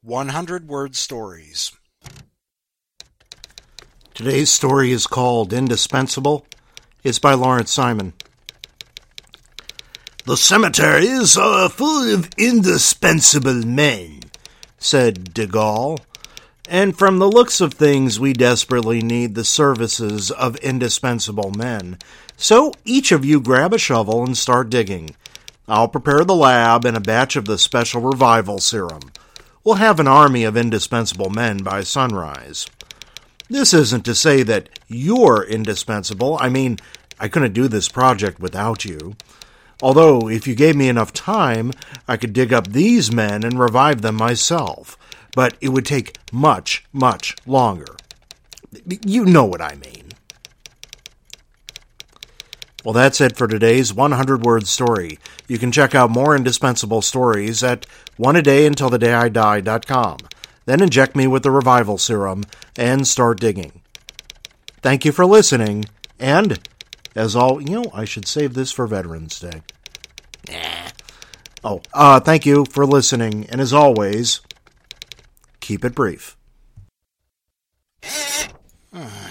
100-word stories. Today's story is called Indispensable. It's by Lawrence Simon. "The cemeteries are full of indispensable men," said de Gaulle. "And from the looks of things, we desperately need the services of indispensable men. So each of you grab a shovel and start digging. I'll prepare the lab and a batch of the special revival serum. We'll have an army of indispensable men by sunrise. This isn't to say that you're indispensable. I mean, I couldn't do this project without you. Although, if you gave me enough time, I could dig up these men and revive them myself. But it would take much, much longer. You know what I mean." Well, that's it for today's 100-word story. You can check out more indispensable stories at oneadayuntilthedayidie.com. Then inject me with the revival serum and start digging. Thank you for listening, and as all, I should save this for Veterans Day. Thank you for listening, and as always, keep it brief.